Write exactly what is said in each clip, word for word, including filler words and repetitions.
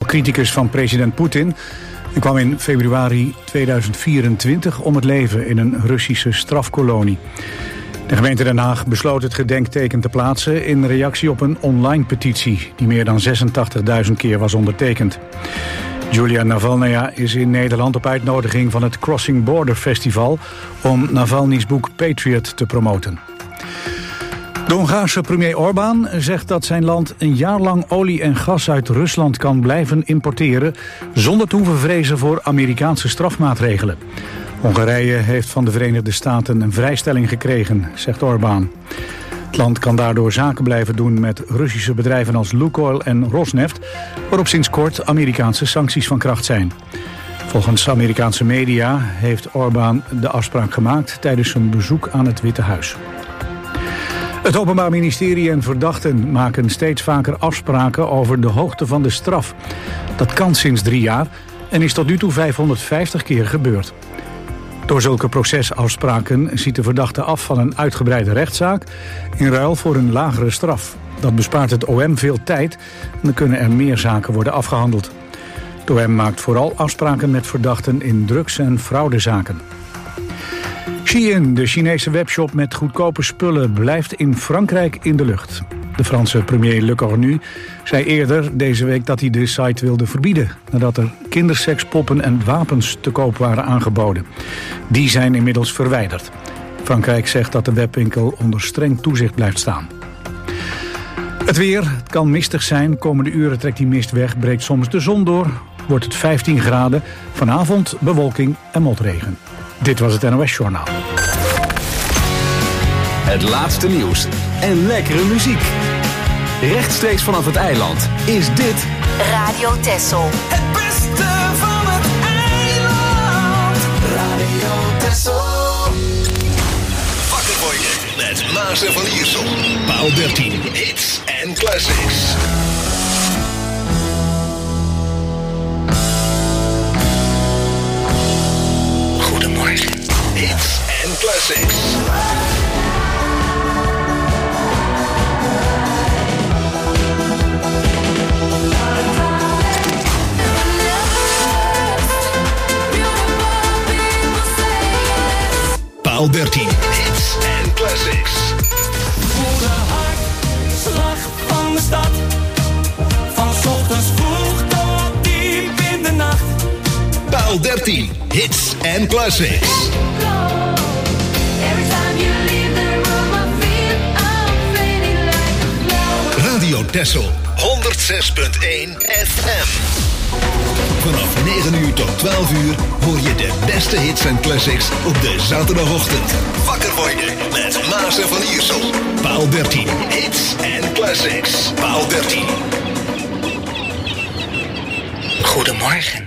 topcriticus van president Poetin en kwam in februari tweeduizend vierentwintig om het leven in een Russische strafkolonie. De gemeente Den Haag besloot het gedenkteken te plaatsen in reactie op een online petitie die meer dan zesentachtigduizend keer was ondertekend. Julia Navalnaya is in Nederland op uitnodiging van het Crossing Border Festival om Navalny's boek Patriot te promoten. De Hongaarse premier Orbán zegt dat zijn land een jaar lang olie en gas uit Rusland kan blijven importeren zonder te hoeven vrezen voor Amerikaanse strafmaatregelen. Hongarije heeft van de Verenigde Staten een vrijstelling gekregen, zegt Orbán. Het land kan daardoor zaken blijven doen met Russische bedrijven als Lukoil en Rosneft, waarop sinds kort Amerikaanse sancties van kracht zijn. Volgens Amerikaanse media heeft Orbán de afspraak gemaakt tijdens zijn bezoek aan het Witte Huis. Het Openbaar Ministerie en verdachten maken steeds vaker afspraken over de hoogte van de straf. Dat kan sinds drie jaar en is tot nu toe vijfhonderdvijftig keer gebeurd. Door zulke procesafspraken ziet de verdachte af van een uitgebreide rechtszaak in ruil voor een lagere straf. Dat bespaart het O M veel tijd en dan kunnen er meer zaken worden afgehandeld. Het O M maakt vooral afspraken met verdachten in drugs- en fraudezaken. Shein, de Chinese webshop met goedkope spullen, blijft in Frankrijk in de lucht. De Franse premier Le Cornu zei eerder deze week dat hij de site wilde verbieden, nadat er kindersekspoppen en wapens te koop waren aangeboden. Die zijn inmiddels verwijderd. Frankrijk zegt dat de webwinkel onder streng toezicht blijft staan. Het weer, het kan mistig zijn. Komende uren trekt die mist weg, breekt soms de zon door. Wordt het vijftien graden. Vanavond bewolking en motregen. Dit was het N O S Journaal. Het laatste nieuws en lekkere muziek. Rechtstreeks vanaf het eiland is dit Radio Texel. Het beste van het eiland. Radio Texel. Wakker worden met Maas en Van Iersel. Paal dertien. Hits en classics. Goedemorgen. Hits en classics. Paal dertien. Hits en classics. Voel de hartslag van de stad. Van 's ochtends vroeg tot diep in de nacht. Paal dertien. Hits en classics. Radio Texel, honderd zes punt één F M. Vanaf negen uur tot twaalf uur hoor je de beste hits en classics op de zaterdagochtend. Wakker worden met Maas en Van Iersel. Paal dertien, hits en classics. Paal dertien. Goedemorgen.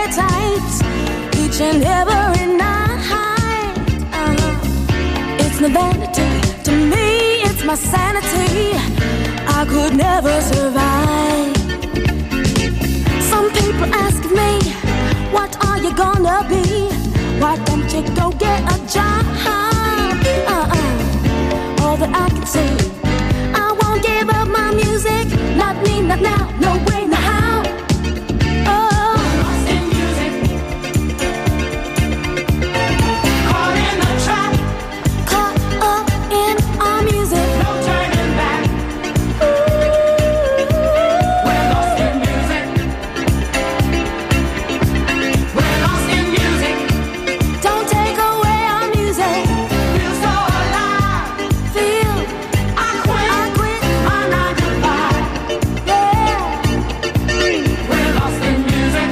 tight each and every night. Uh-huh. It's no vanity to me, it's my sanity. I could never survive. Some people ask me, what are you gonna be? Why don't you go get a job? Uh-uh. All that I can say, I won't give up my music. Not me, not now, no way, no how. Oh, lost in music, caught in a trap, caught up in our music. No turning back. Ooh, we're lost in music. We're lost in music. Don't take away our music. Feel so alive. Feel I quit. I quit. I'm not goodbye. Yeah. We're lost in music.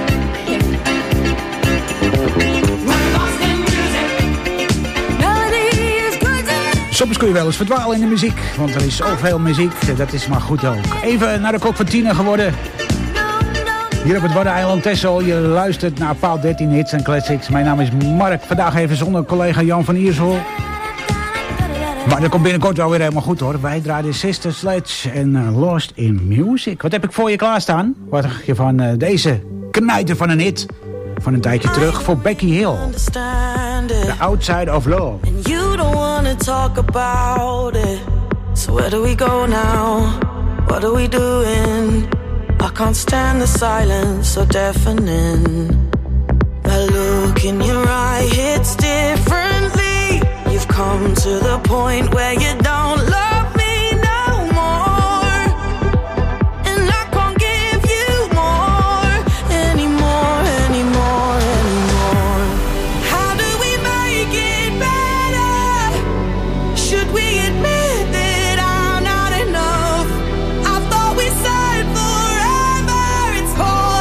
We're lost in music. Melody is good to me. Soms kun je wel eens verdwalen in de muziek, want er is zoveel muziek, dat is maar goed ook. Even naar de klok van tien geworden. Hier op het Waddeneiland Texel, je luistert naar Paal dertien Hits en Classics. Mijn naam is Mark, vandaag even zonder collega Jan van Iersel. Maar dat komt binnenkort wel weer helemaal goed hoor. Wij draaien Sister Sledge en uh, Lost in Music. Wat heb ik voor je klaarstaan? Wat dacht je van uh, deze knijter van een hit? Van een tijdje terug voor Becky Hill. The Outside of Love. And you don't wanna talk about it. So where do we go now? What are we doing? I can't stand the silence so deafening. That look in your eye hits differently. You've come to the point where you don't love me no more. And I can't give you more, anymore, anymore, anymore. How do we make it better? Should we admit that I'm not enough? I thought we said forever. It's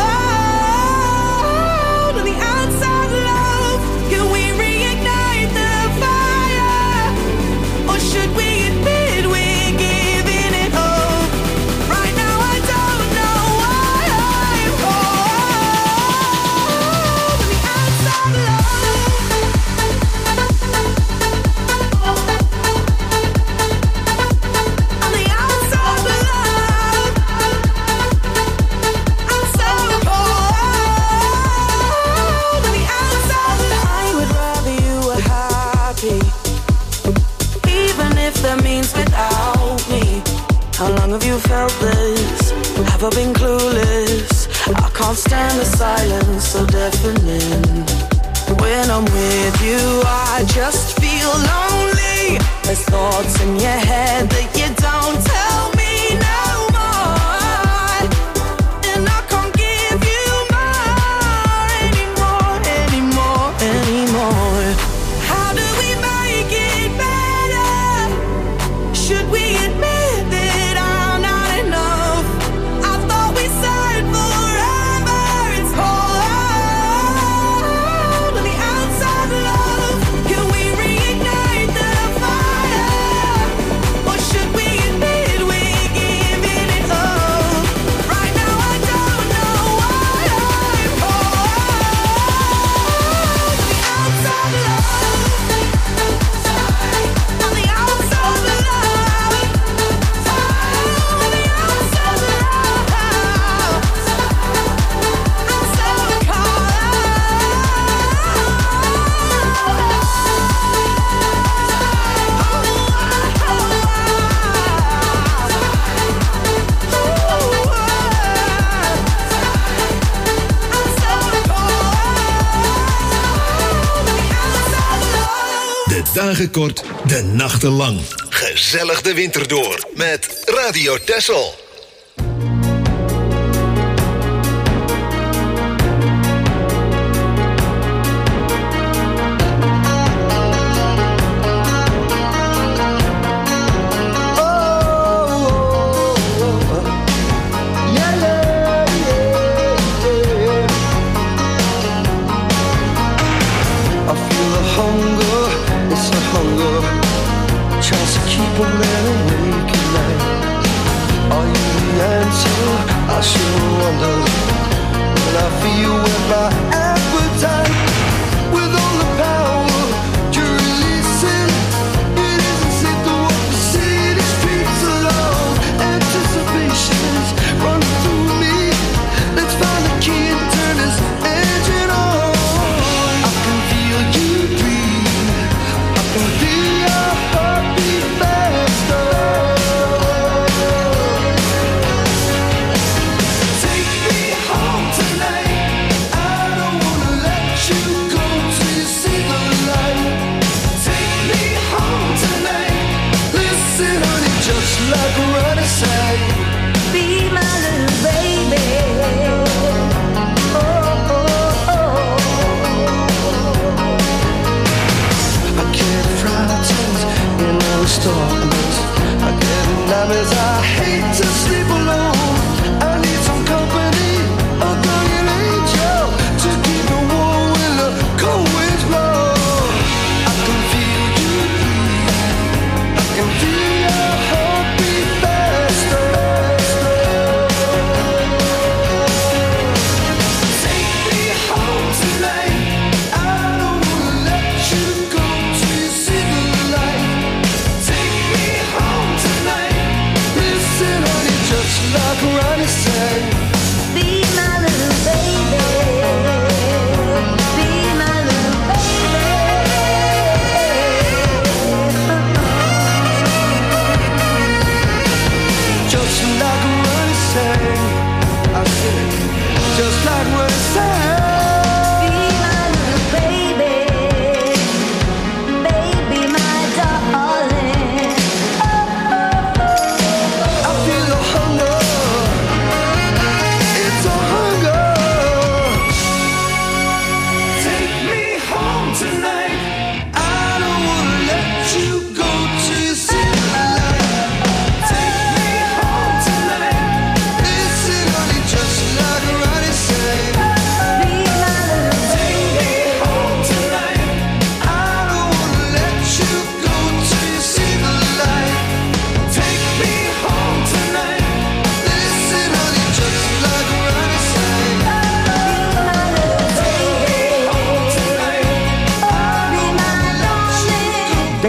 cold on the outside, love. Can we reignite the fire? Or should we admit we're giving it up? Right now I don't know why I'm cold on the outside, love. On the outside, love. I'm so cold on the outside, love. I would rather you were happy, even if that means without me. How long have you felt this? Have I been clueless? I can't stand the silence so deafening. When I'm with you, I just feel lonely. There's thoughts in your head that you don't tell me no more. And I can't give you more, anymore, anymore, anymore. How do we make it better? Should we admit that I'm not enough? I thought we said forever. It's cold on the outside, love. Can we reignite the fire? Or should we admit we're giving it up? Right now I don't know why I'm cold on the outside, love. On the outside, love. On the outside, love. I'm so De dagen kort, de nachten lang. Gezellig de winter door met Radio Texel. I feel the hunger, it's a hunger, tries to keep a man awake at night. Are you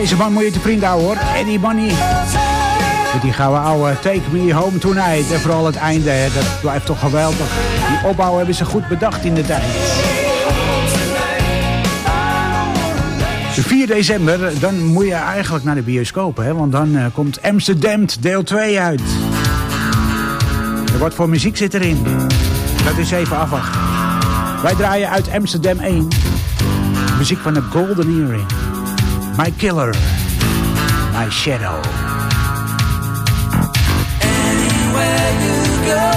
deze man moet je te vriend houden hoor. Eddie Money. Met die gouden oude Take Me Home Tonight. En vooral het einde, hè, dat blijft toch geweldig. Die opbouw hebben ze goed bedacht in de tijd. De vier december, dan moet je eigenlijk naar de bioscoop, hè, want dan uh, komt Amsterdam deel twee uit. En wat voor muziek zit erin? Dat is even afwachten. Wij draaien uit Amsterdam één. Muziek van de Golden Earring. My Killer. My Shadow. Anywhere you go.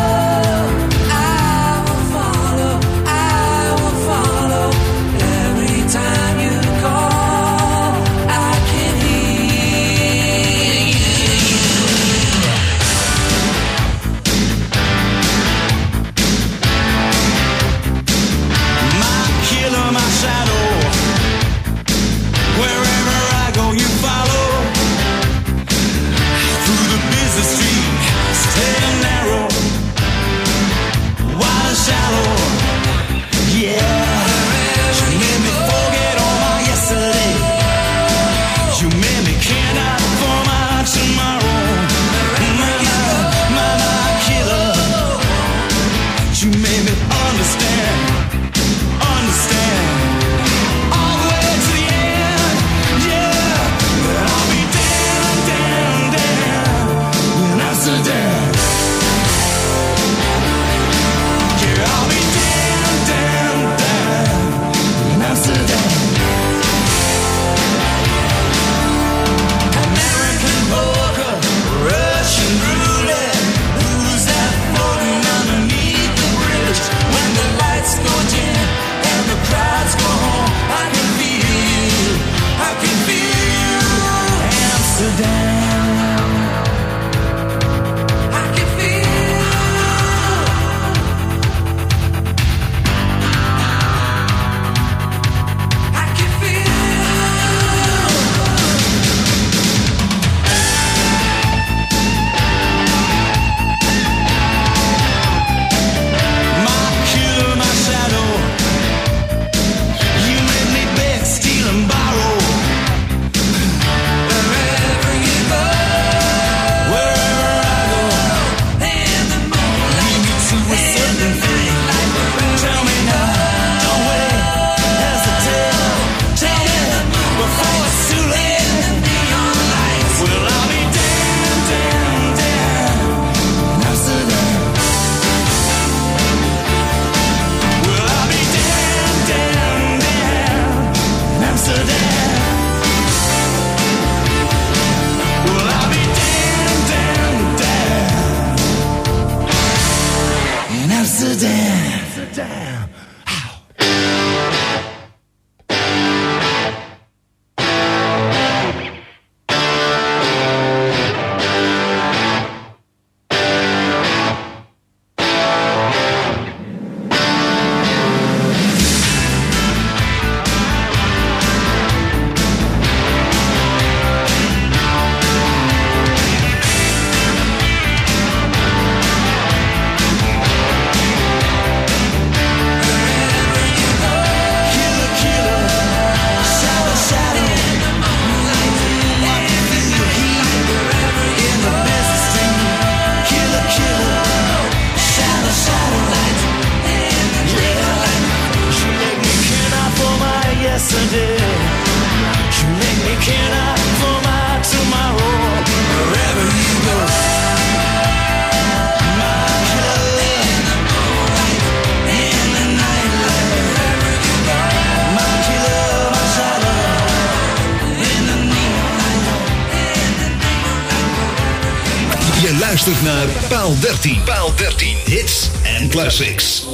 Luistert naar Paal dertien. Paal dertien. Hits en classics.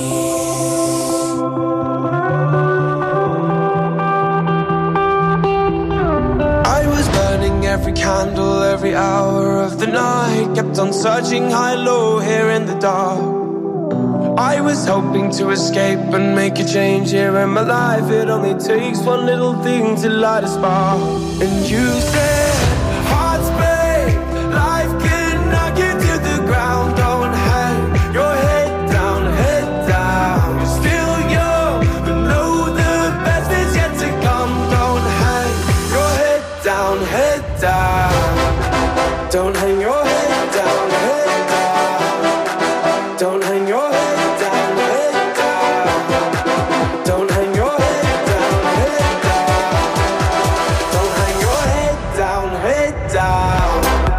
I was burning every candle, every hour of the night. Kept on searching high, low, here in the dark. I was hoping to escape and make a change here in my life. It only takes one little thing to light a spark. And you said, hearts break, life can knock you to the ground. Don't hang your head down, head down. You're still young, but know the best is yet to come. Don't hang your Don't hang your head down, head down. Don't hang your head down, head down. Don't hang your head down, head down. Don't hang your head down, head down.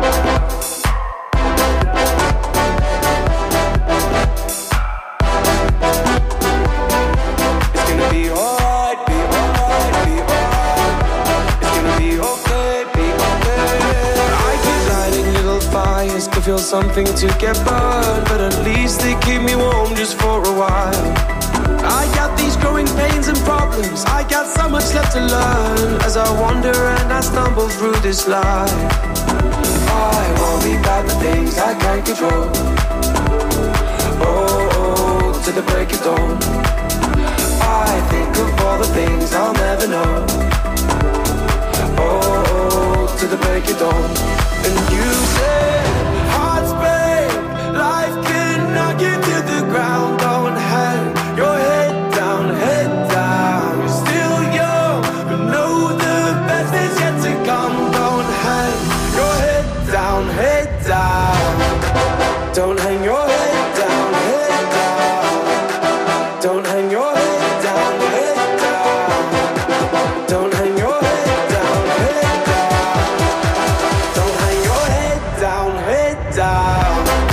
It's gonna be alright, be alright, be alright. It's gonna be okay, be okay. I keep lighting little fires to feel something to get burned, but at least they keep me warm just for a while. I got these growing pains and problems, I got so much left to learn as I wander and I stumble through this life. I worry about the things I can't control. Oh, oh, to the break of dawn. I think of all the things I'll never know. Oh, oh, to the break of dawn. And you said, hearts break, life can knock you to the ground. Don't hang your head down, head down. You're still young, but know the best is yet to come. Don't hang your head down, head down. Don't hang your head down, head down. Don't hang your head down, head down. Don't hang your head down, head down. Don't hang your head down, head down.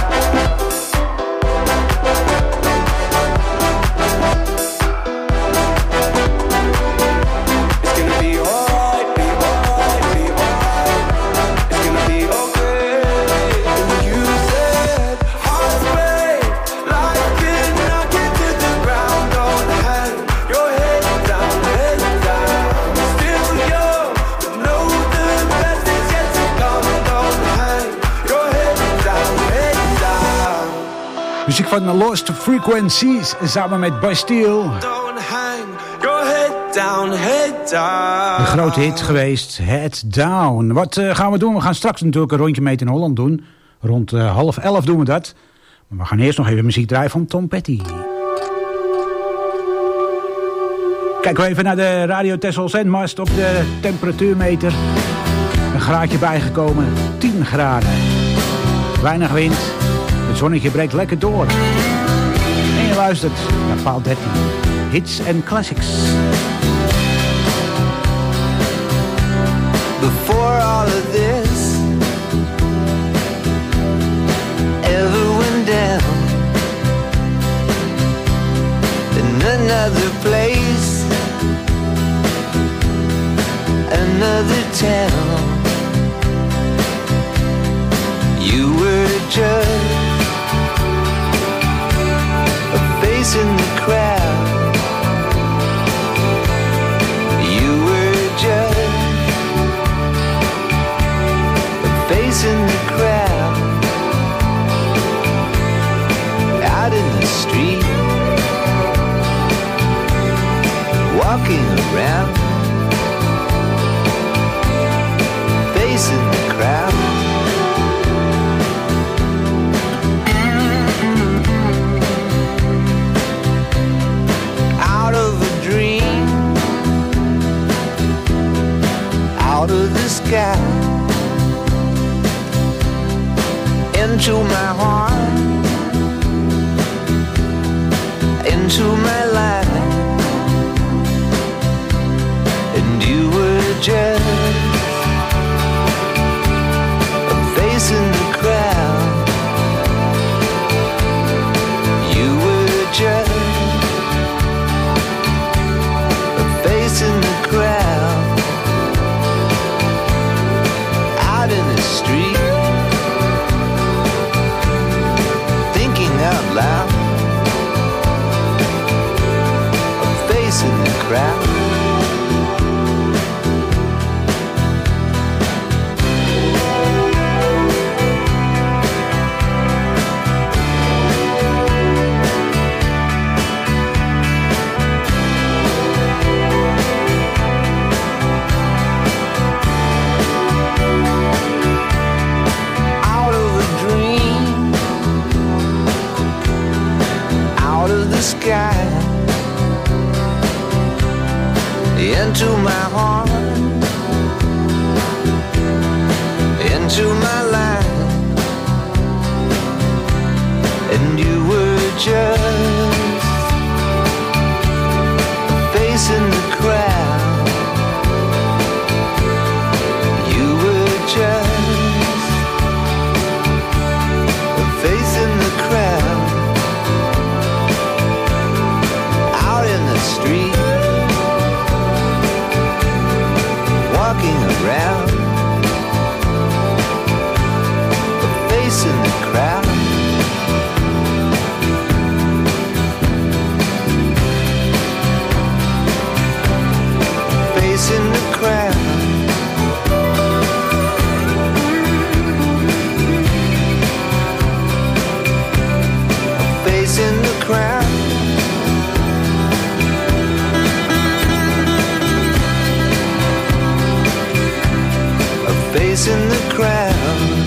It's gonna be alright, be alright, be alright. It's gonna be okay. And you said, hearts break, life can knock you to the ground. Don't hang your head down, head down. Still young, but know the best is yet to come. Don't hang your head down, head down. Muziek van Lost Frequencies samen met Bastille. Don't hang your head down, head down. Een grote hit geweest, Head Down. Wat uh, gaan we doen? We gaan straks natuurlijk een rondje mee in Holland doen. Rond uh, half elf doen we dat. Maar we gaan eerst nog even muziek draaien van Tom Petty. Kijken we even naar de Radio Texel zendmast op de temperatuurmeter. Een graadje bijgekomen, tien graden. Weinig wind, het zonnetje breekt lekker door. En je luistert naar paal dertien. Hits en classics. Before all of this ever went down, in another place, another town, you were a judge, a face in the crowd. You were a judge, face in the crowd, out in the street, walking around, face in the crowd. Out of a dream, out of the sky, into my heart, into my life, and you were just a face in the crowd. You were just a face in the crowd, out in the street, out loud, a face in the crowd. Out of a dream, out of the sky, into my heart, into my life, and you were just a face in the crowd. You were just a face in the crowd. Out in the street, walking around, a face in the crowd. Face in the crowd. A face in the crowd. A face in the crowd.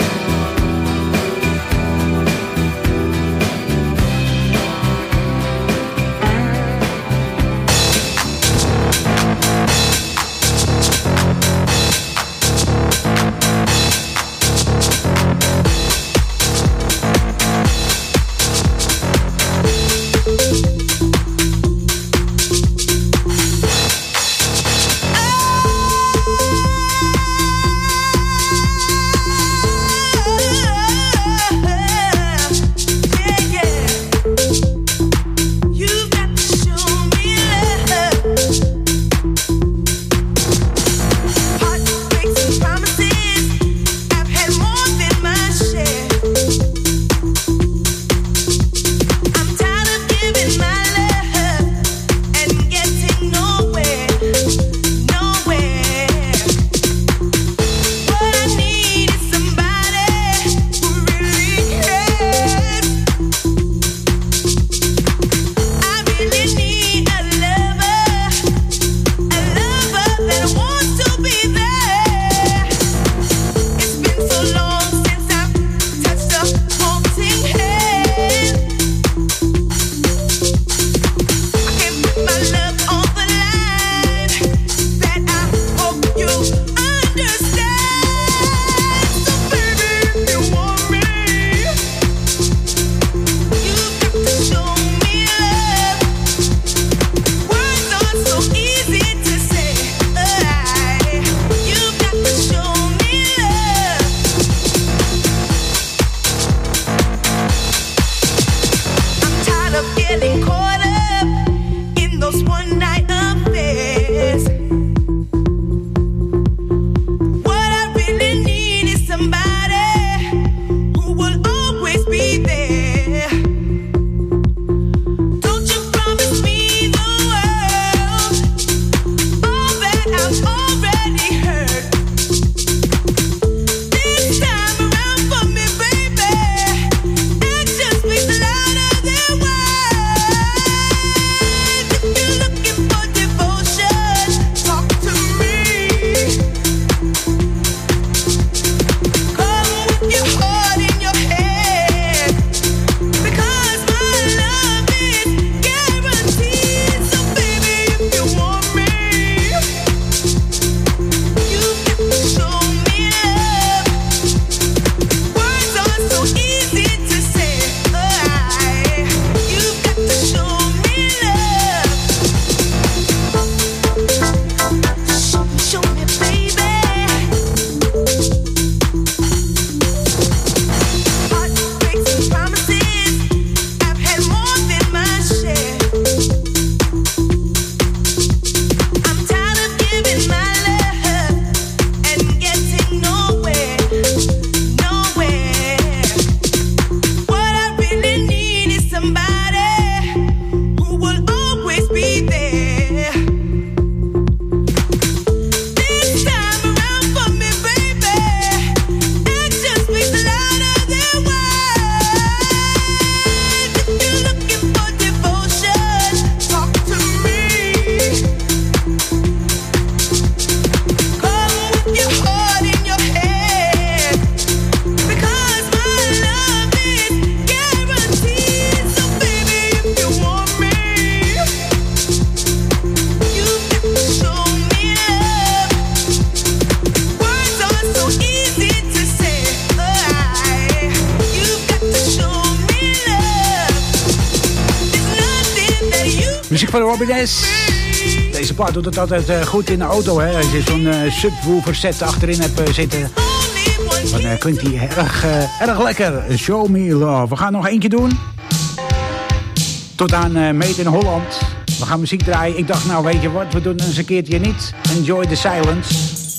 muziek van Robin S. Deze plaat doet het altijd uh, goed in de auto, hè. Als je zo'n uh, subwoofer set achterin hebt uh, zitten, dan uh, klinkt die erg, uh, erg lekker. Show me love. We gaan nog eentje doen. Tot aan uh, Made in Holland. We gaan muziek draaien. Ik dacht, nou weet je wat, we doen eens een keertje niet. Enjoy the silence.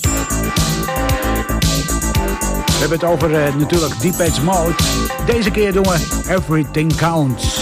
We hebben het over uh, natuurlijk Depeche Mode. Deze keer doen we Everything Counts.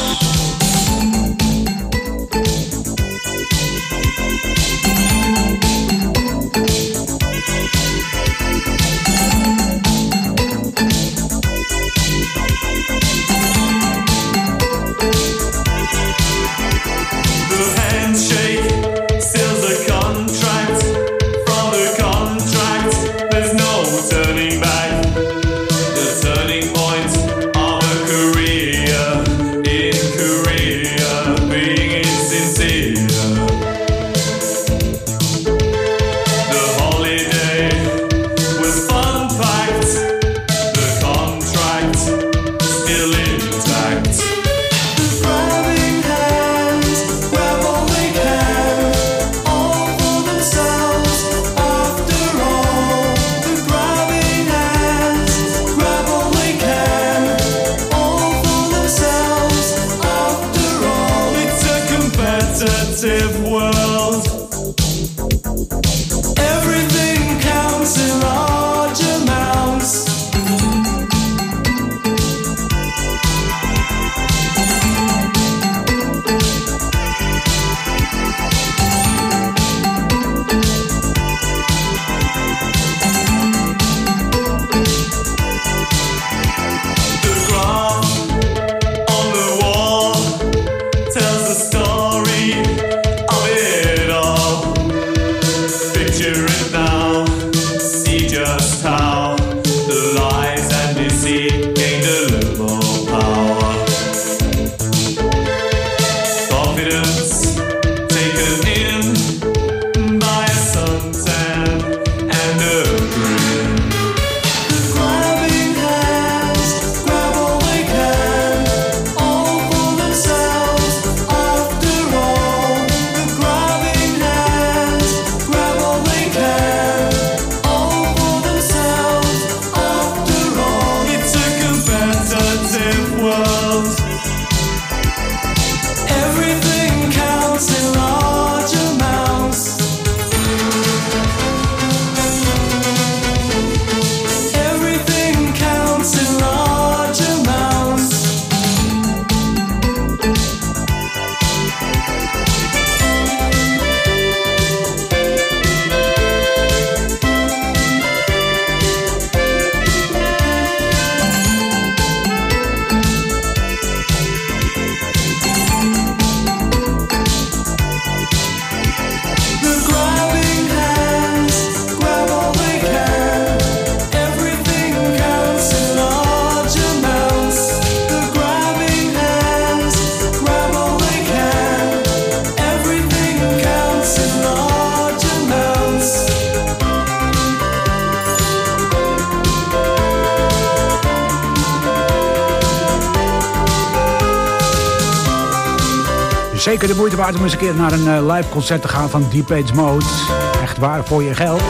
Zeker de moeite waard om eens een keer naar een uh, live concert te gaan van Depeche Mode. Echt waar voor je geld.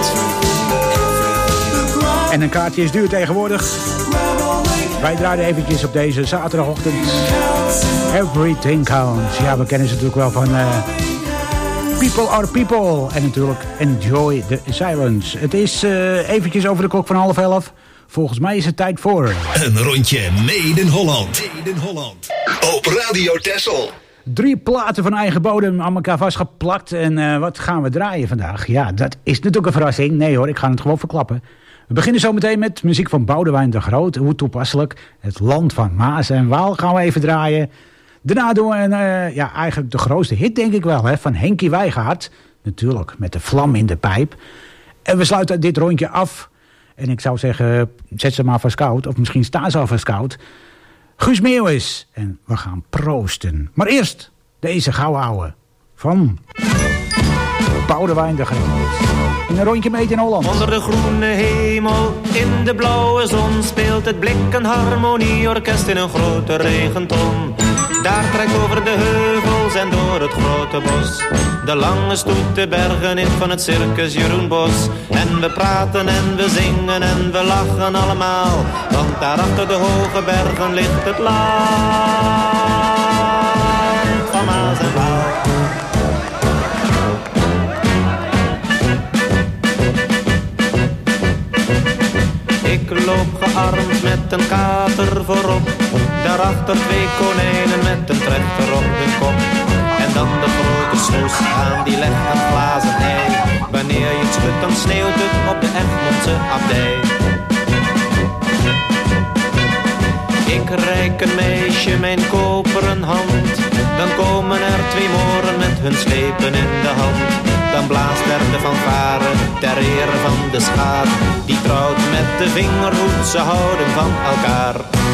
En een kaartje is duur tegenwoordig. Wij draaien eventjes op deze zaterdagochtend Everything Counts. Ja, we kennen ze natuurlijk wel van uh, People Are People. En natuurlijk Enjoy the Silence. Het is uh, eventjes over de klok van half elf. Volgens mij is het tijd voor... Een rondje Made in Holland. Made in Holland. Op Radio Texel. Drie platen van eigen bodem aan elkaar vastgeplakt. En uh, wat gaan we draaien vandaag? Ja, dat is natuurlijk een verrassing. Nee hoor, ik ga het gewoon verklappen. We beginnen zo meteen met muziek van Boudewijn de Groot. Hoe toepasselijk. Het land van Maas en Waal gaan we even draaien. Daarna doen we een, uh, ja, eigenlijk de grootste hit denk ik wel. Hè, van Henkie Wijngaard. Natuurlijk, met de vlam in de pijp. En we sluiten dit rondje af. En ik zou zeggen, zet ze maar voor scout. Of misschien staan ze al voor scout. Guus Meeuwis. En we gaan proosten. Maar eerst deze gouden ouwe van Boudewijn de Groot. In een rondje mee in Holland. Onder de groene hemel, in de blauwe zon, speelt het Blik en Harmonieorkest in een grote regenton. Daar trekt over de heuvels en door het grote bos de lange stoet de bergen in van het circus Jeroen Bos. En we praten en we zingen en we lachen allemaal, want daar achter de hoge bergen ligt het land van Maas en Waal. Ik loop gearmd met een kater voorop, daarachter twee konijnen met een trechter op de kop. En dan de grote snoes aan die legt een glazen ei. Wanneer je het schudt dan sneeuwt het op de Egmondse abdij. Ik reik een meisje mijn koperen hand, dan komen er twee moren met hun slepen in de hand. Dan blaast er de fanfare ter ere van de schaar, die trouwt met de vingerhoed, ze houden van elkaar.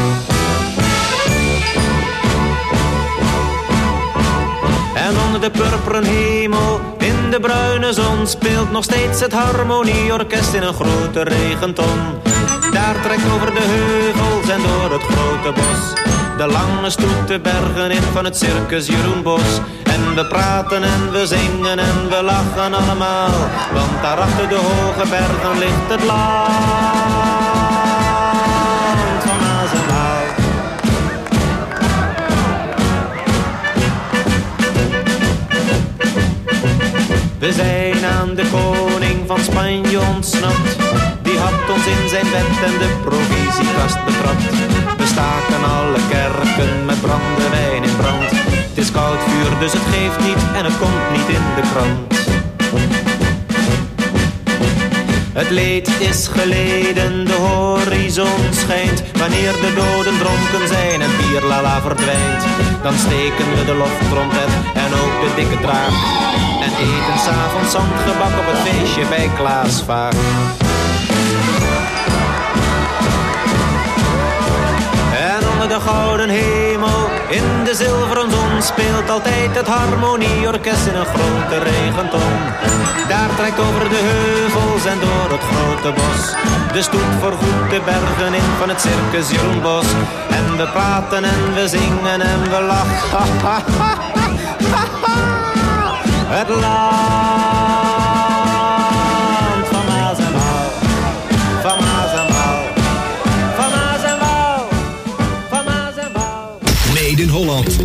En onder de purperen hemel, in de bruine zon, speelt nog steeds het harmonieorkest in een grote regenton. Daar trekt over de heuvels en door het grote bos de lange stoet de bergen in van het circus Jeroen Bos. En we praten en we zingen en we lachen allemaal, want daar achter de hoge bergen ligt het land van Maas en Waal. We zijn aan de koning van Spanje ontsnapt, die had ons in zijn bed en de provisiekast betrapt. We staken alle kerken met brandewijn in brand. Het is koud vuur, dus het geeft niet en het komt niet in de krant. Het leed is geleden, de horizon schijnt. Wanneer de doden dronken zijn en bierlala verdwijnt, dan steken we de loftrompet en ook de dikke draak en eten 's avonds zandgebak op het feestje bij Klaas Vaak. En onder de gouden hemel, in de zilveren zon, speelt altijd het harmonieorkest in een grote regenton. Daar trekt over de heuvels en door het grote bos de stoet voorgoed de bergen in van het circus Jeroen Bos. En we praten en we zingen en we lachen. Het land van Maas en Waal, van Maas en Waal, van Maas en Waal, van Maas en Waal. Made in Holland.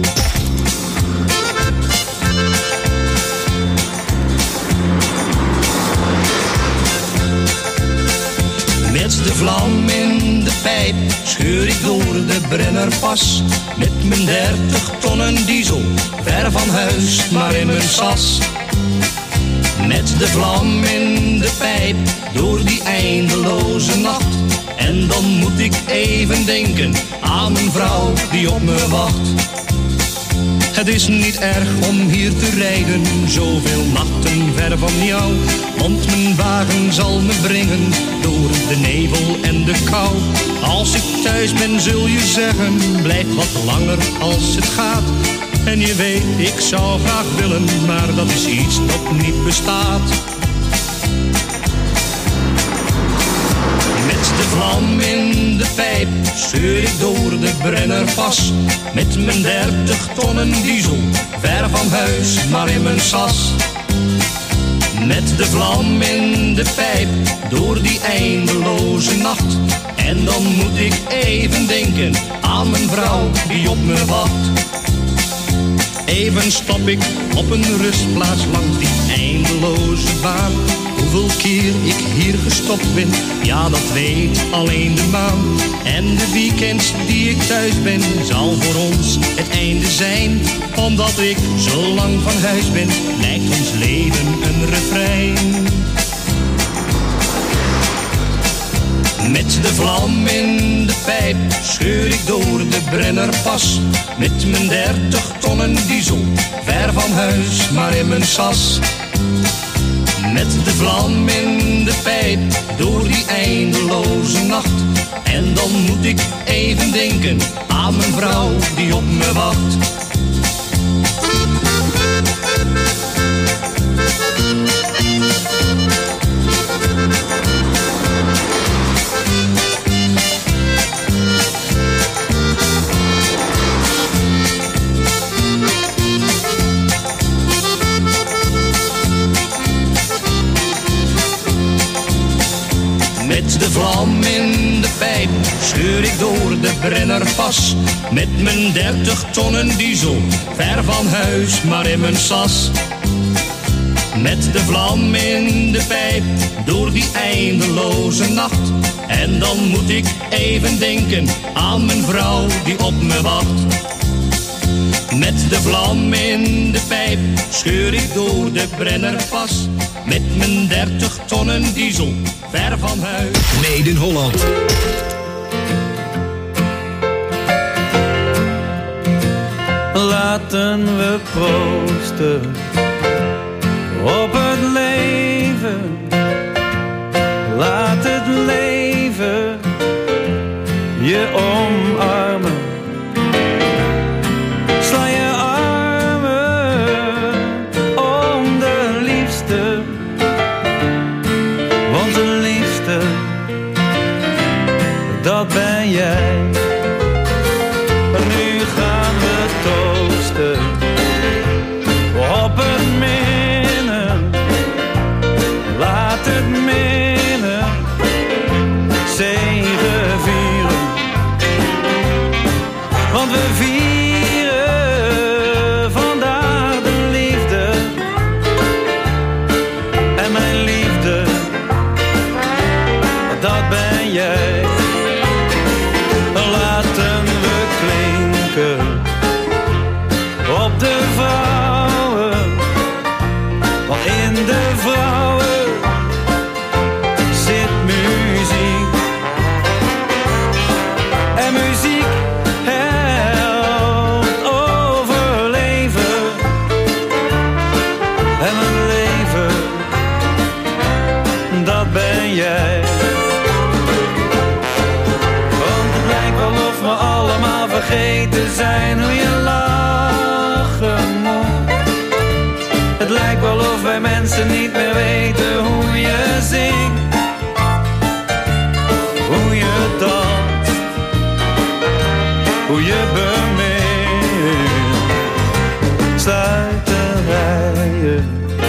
Met de vlam in de pijp scheur ik door de Brennerpas. Met mijn dertig tonnen diesel, ver van huis, maar in mijn sas. Met de vlam in de pijp, door die eindeloze nacht. En dan moet ik even denken aan een vrouw die op me wacht. Het is niet erg om hier te rijden, zoveel nachten ver van jou. Want mijn wagen zal me brengen door de nevel en de kou. Als ik thuis ben zul je zeggen, blijf wat langer als het gaat. En je weet, ik zou graag willen, maar dat is iets dat niet bestaat. Met de vlam in de pijp scheur ik door de Brennerpas. Met mijn dertig tonnen diesel, ver van huis, maar in mijn sas. Met de vlam in de pijp, door die eindeloze nacht. En dan moet ik even denken aan mijn vrouw die op me wacht. Even stap ik op een rustplaats langs die eindeloze baan. Hoeveel keer ik hier gestopt ben, ja dat weet alleen de maan. En de weekends die ik thuis ben, zal voor ons het einde zijn. Omdat ik zo lang van huis ben, lijkt ons leven een refrein. Met de vlam in de pijp scheur ik door de Brennerpas. Met mijn dertig tonnen diesel, ver van huis, maar in mijn sas. Met de vlam in de pijp, door die eindeloze nacht. En dan moet ik even denken aan mijn vrouw die op me wacht. vlam in de pijp scheur ik door de Brennerpas. Met mijn dertig tonnen diesel, ver van huis maar in mijn sas. Met de vlam in de pijp, door die eindeloze nacht. En dan moet ik even denken aan mijn vrouw die op me wacht. Met de vlam in de pijp scheur ik door de Brennerpas. Met mijn dertig tonnen diesel, ver van huis. Made in Holland. Laten we proosten op het leven. Laat het leven je omarmen. Sla je armen om de liefste. Want de liefste, dat ben jij. Nu gaan we toosten op het minnen. Laat het minnen zegevieren. Want we vieren vandaag de liefde. En mijn liefde, dat ben jij. Laten we klinken op de vrouwen. Want in de vrouwen zit muziek. En muziek helpt overleven. En een leven, dat ben jij. Want het lijkt wel of we allemaal vergeten zijn hoe je lachen moet. Het lijkt wel of wij mensen niet meer weten hoe je zingt, hoe je danst, hoe je bemint. Sluit de rijen,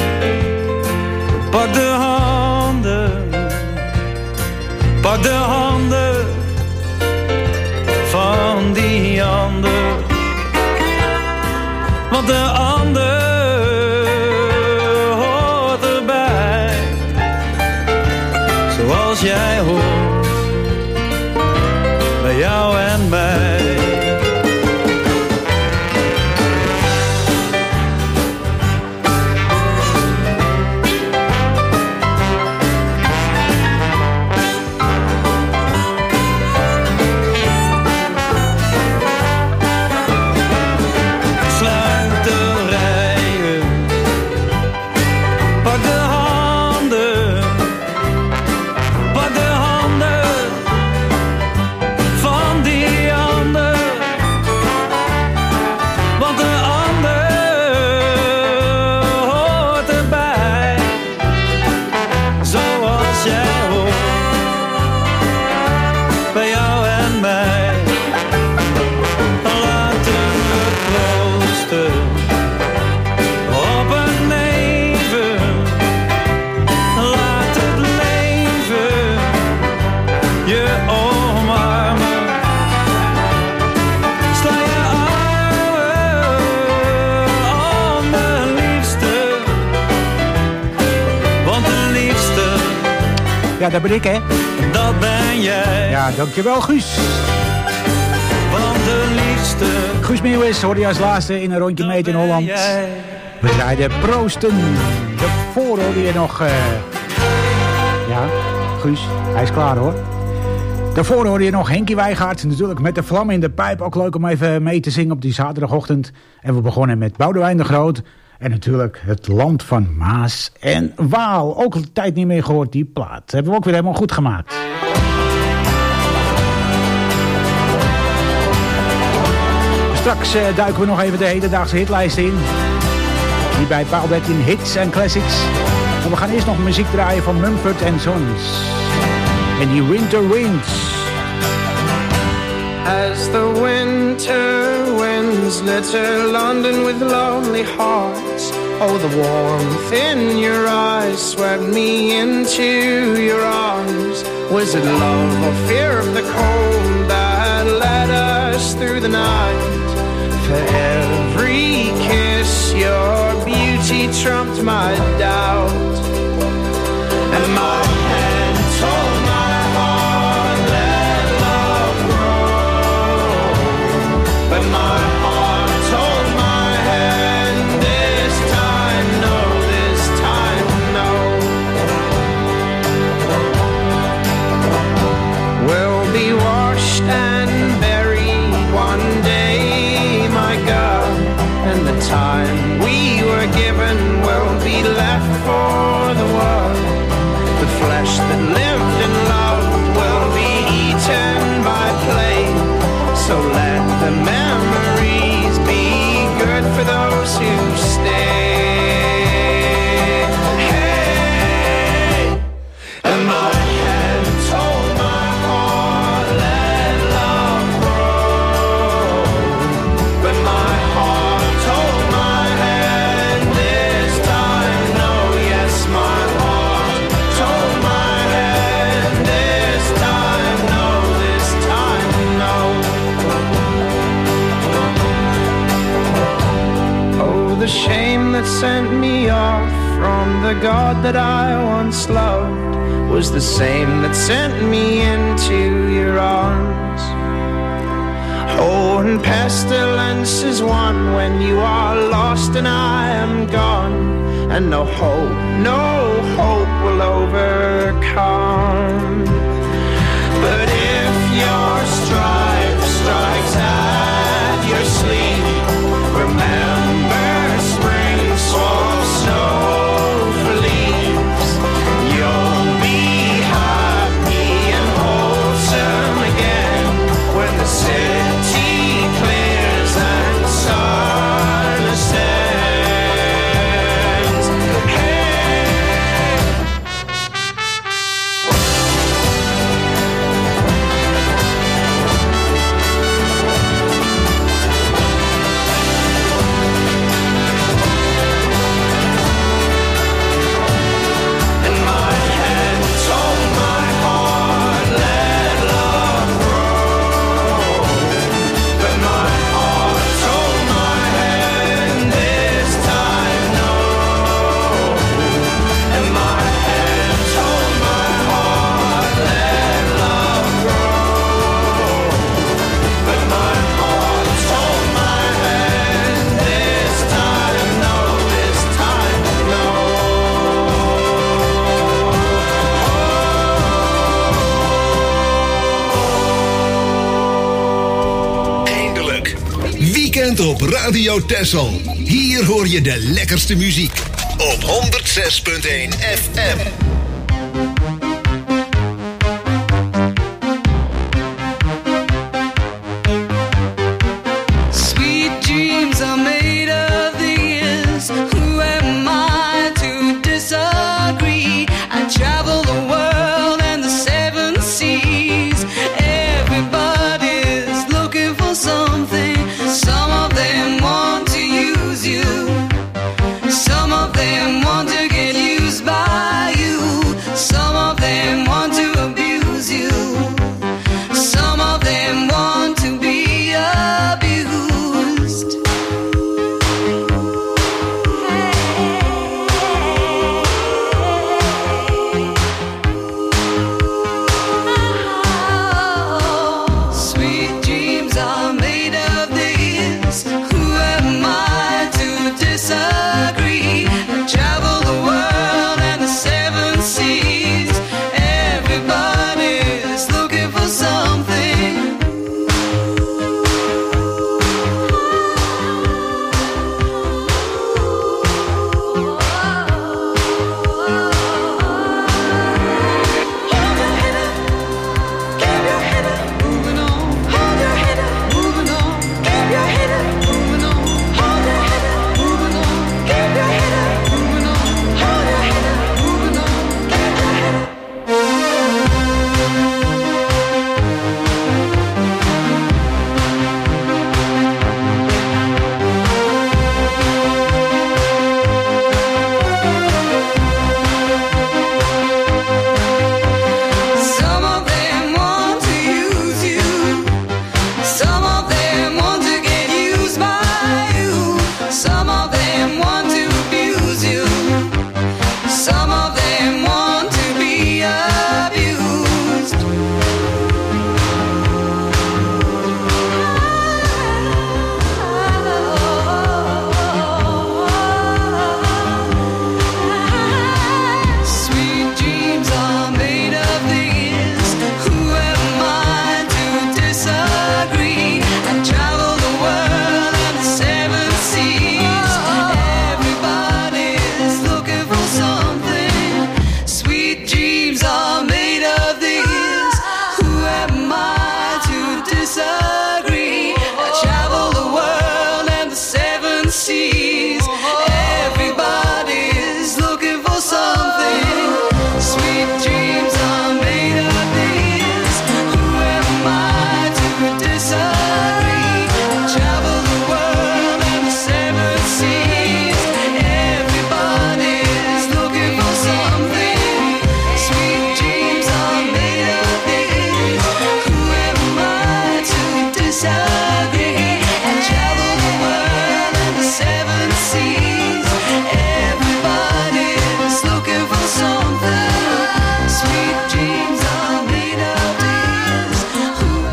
pak de handen, pak de handen van die ander. Want de ander hoort erbij, zoals jij hoort bij jou en mij. Ja, dat ben ik, hè? Dat ben jij. Ja, dankjewel, Guus. Want de liefste. Guus Meeuwis hoorde je als laatste in een rondje Made in Holland. Jij. We draaiden proosten. Daarvoor hoorde je nog... Uh... Ja, Guus, hij is klaar, hoor. Daarvoor hoorde je nog Henkie Wijngaard. Natuurlijk met de vlam in de pijp. Ook leuk om even mee te zingen op die zaterdagochtend. En we begonnen met Boudewijn de Groot. En natuurlijk het land van Maas en Waal. Ook een tijd niet meer gehoord, die plaat. Dat hebben we ook weer helemaal goed gemaakt. Straks uh, duiken we nog even de hedendaagse hitlijst in. Die bij Paul dertien Hits en Classics. En we gaan eerst nog muziek draaien van Mumford and Sons. En die Winter Winds. As the winter winds litter London with lonely hearts, oh, the warmth in your eyes swept me into your arms. Was it love or fear of the cold that led us through the night? For every kiss, your beauty trumped my doubt. And my hand told my heart, let love grow. But my heart told my hand, this time, no, this time, no. We'll be washed and buried one day, my girl. And the time we were given will be left for the world. The flesh that lived and loved will be eaten by play. So let the memories be good for those who stay. Hey, and my hand told my heart, let love grow. But my heart told my hand, this time, no, yes, my heart told my hand, this time, no, this time, no. Oh, the shame that sent me off from the God that I once loved was the same that sent me into your arms. Oh, and pestilence is one when you are lost and I am gone, and no hope, no hope will overcome. But if your strife strikes at your sleep, remember spring swamp snow for leaves. You'll be happy and wholesome again when the city clears and sun ascends. Hey. And my hand told my heart, let love grow. But my heart told my hand, this time, no. And my hand told my heart, let love grow. But my heart told my hand, this time, no, this time, no. Eindelijk. Weekend op Radio Texel. Hier hoor je de lekkerste muziek. Op honderd zes punt één F M. Sweet dreams are made of these. Who am I to disagree? I travel the world and the seven seas. Everybody's looking for something. Some of them want to use you. Some of them want to get used by you.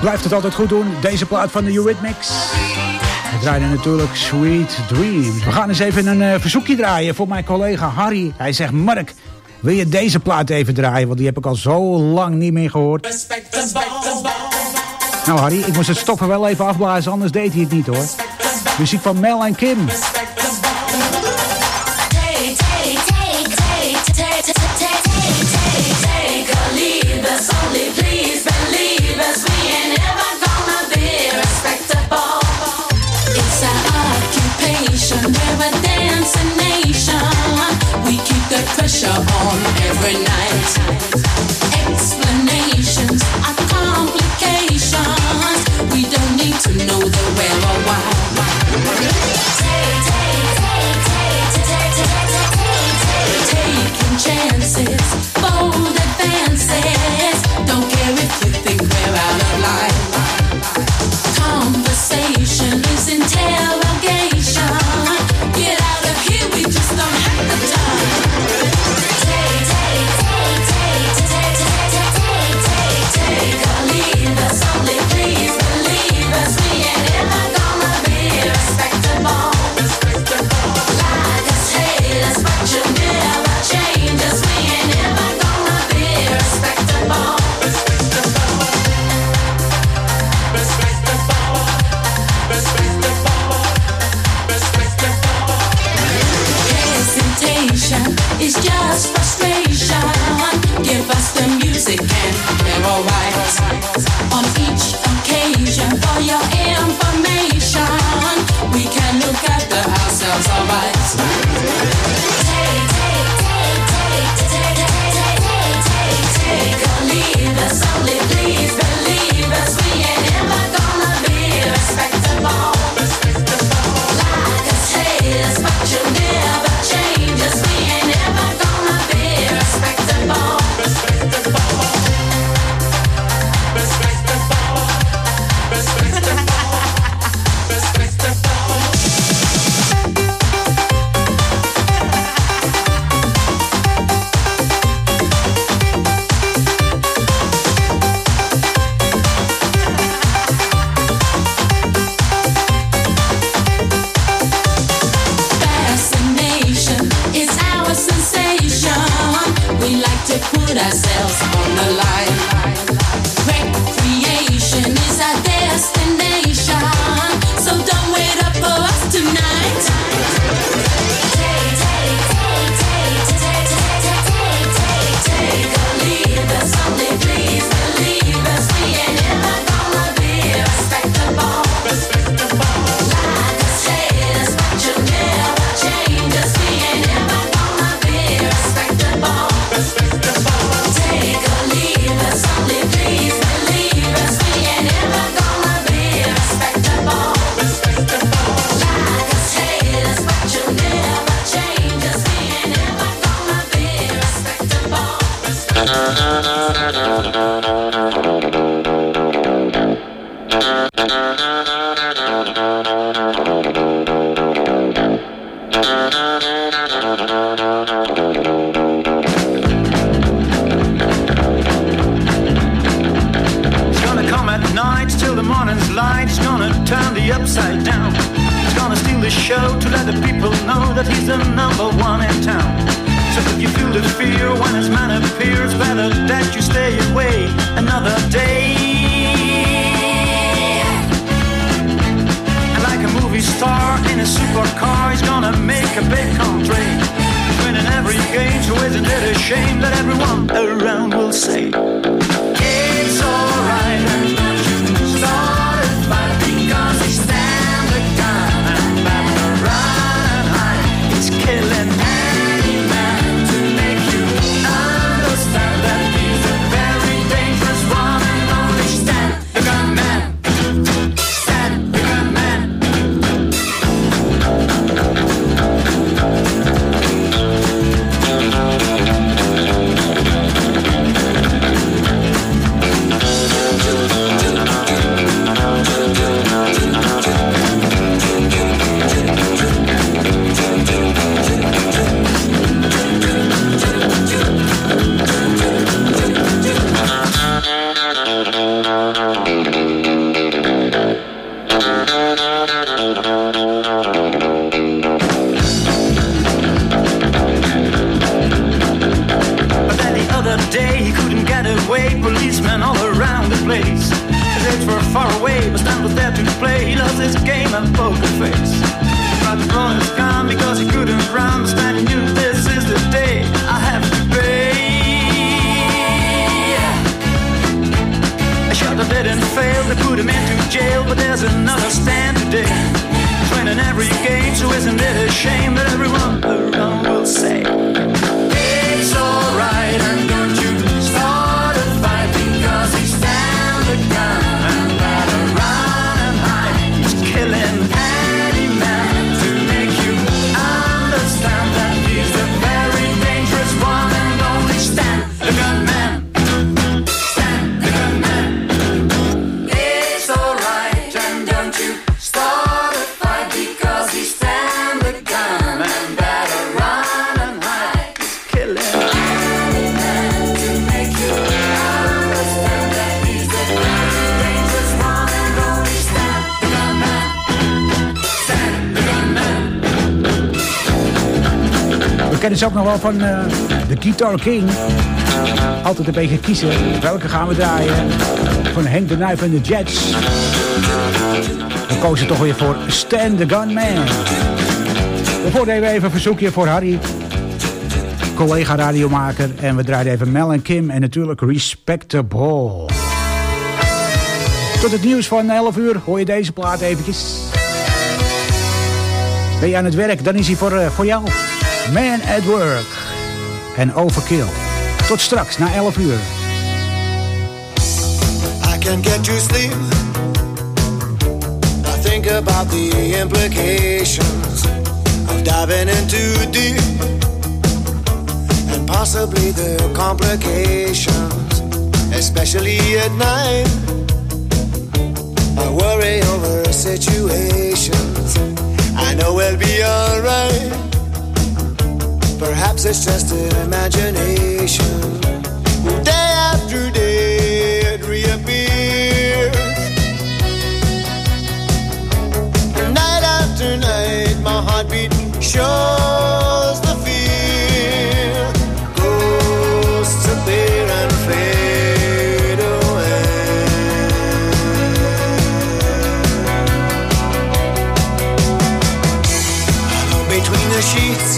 blijft het altijd goed doen. Deze plaat van de Eurythmics. We draaien natuurlijk Sweet Dreams. We gaan eens even een uh, verzoekje draaien voor mijn collega Harry. Hij zegt, Mark, wil je deze plaat even draaien? Want die heb ik al zo lang niet meer gehoord. Nou Harry, ik moest het stoppen wel even afblazen, anders deed hij het niet hoor. Muziek van Mel en Kim. We're a dancing nation. We keep the pressure on every night. Explanations are complications. We don't need to know the where or why. Take, take, take, take, take, take, take, taking chances, bold advances. Don't care if you think we're out of line. Conversation is interrogation. Get out of here, we just don't have the time. Take, take, take, take, take, take, take, take, take, take or leave us. Only please believe us. We ain't ever gonna be respectable. Like us, hate us, but you'll never change us. We ain't ever gonna be respectable. It's just frustration. Give us the music and we're alright. On each occasion, for your information, we can look after ourselves alright. Take, take, take, take, take, take, take, take, take or leave us. Only please believe us. We ain't ever gonna be respectable. Like us, hate us, but you'll never change us. We ain't never gonna be respectable. Respectable. Respectable. Respectable. Respectable. Fascination is our sensation. We like to put ourselves on the line. Recreation is our destination. So don't wait up for us tonight. Take, take, take, take, take, take, take, take, take or leave us. Only please believe us. We ain't ever gonna be respectable. Like us, hate us, but you'll never change us. We ain't ever gonna be respectable. Take or leave us. Only please believe us. We ain't ever gonna be respectable. Like us, hate us, but you'll never change us. We ain't ever gonna be respectable. It's gonna come at night till the morning's light. It's gonna turn the upside down. It's gonna steal the show to let the people know that he's the number one in town. So if you feel the fear when his man appears, better that you stay away another day. And like a movie star in a supercar, he's gonna make a big country. Winning every game, so isn't it a shame that everyone around will say it's alright. Start a fight because he stand a gun and battle run and hide. It's killing any man to make you understand that he's a very dangerous one and only stand the gun man. Stand the gun man. away, policemen all around the place. His eggs were far away, but Stan was there to play. He lost his game and poker face. He tried to draw his gun because he couldn't run, but Stan knew this is the day I have to pay. A shot that didn't fail, they put him into jail, but there's another Stan today. Winning every game, so isn't it a shame that everyone around will say it's alright, and don't you start a fight because he's Stan the gun and better run and hide. He's killing any man to make you understand that he's a very dangerous one and only Stan the gunman. Stan the gunman. It's alright, and don't you start a fight because he's Stan the gun and better run and hide. He's killing any man to make you understand that he's the very dangerous one and only Stan the gunman. Stan the gunman. We kennen ze ook nog wel van uh, de Guitar King. Altijd een beetje kiezen. Welke gaan we draaien? Van Henk de Nijf en de Jets. We kozen toch weer voor Stan the Gunman. Daarvoor deden we even een verzoekje voor Harry. Collega radiomaker. En we draaiden even Mel en Kim. En natuurlijk Respectable. Tot het nieuws van elf uur hoor je deze plaat eventjes. Ben je aan het werk? Dan is hij voor, uh, voor jou. Man at Work. En Overkill. Tot straks, na elf uur. I can't get to sleep. I think about the implications of diving in too deep, and possibly the complications, especially at night. I worry over situations. I know we'll be alright. Perhaps it's just an imagination. Day after day it reappears. Night after night my heartbeat shows the fear. Ghosts appear and fade away. Alone between the sheets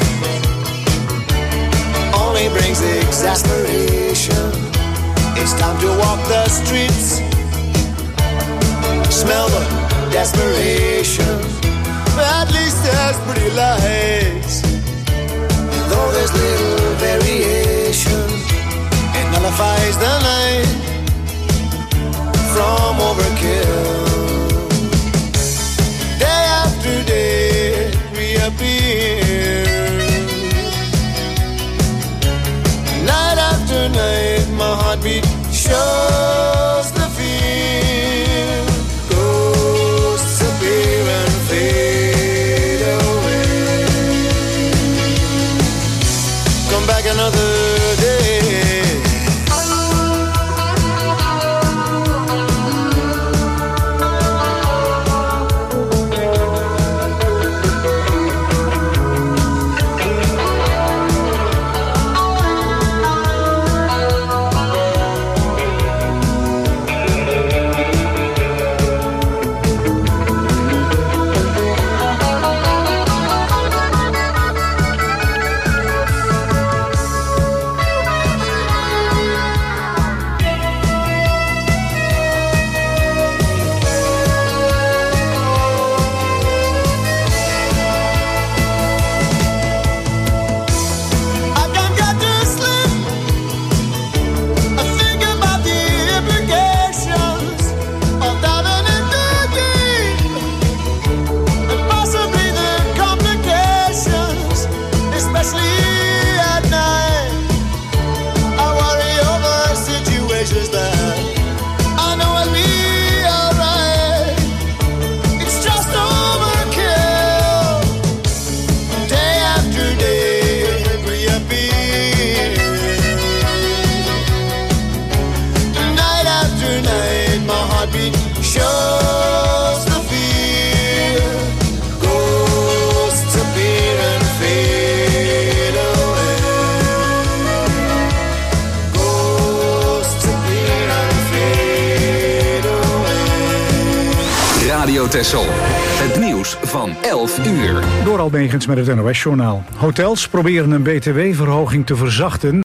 only brings exasperation. It's time to walk the streets, smell the desperation. At least there's pretty lights, and though there's little variation, it nullifies the night from overkill. Day after day it reappears. Night after night my heartbeat shows the fear. Ghosts appear and fade away. Come back another day. Radio Texel. Het nieuws van elf uur. Door Almegens met het N O S-journaal. Hotels proberen een B T W-verhoging te verzachten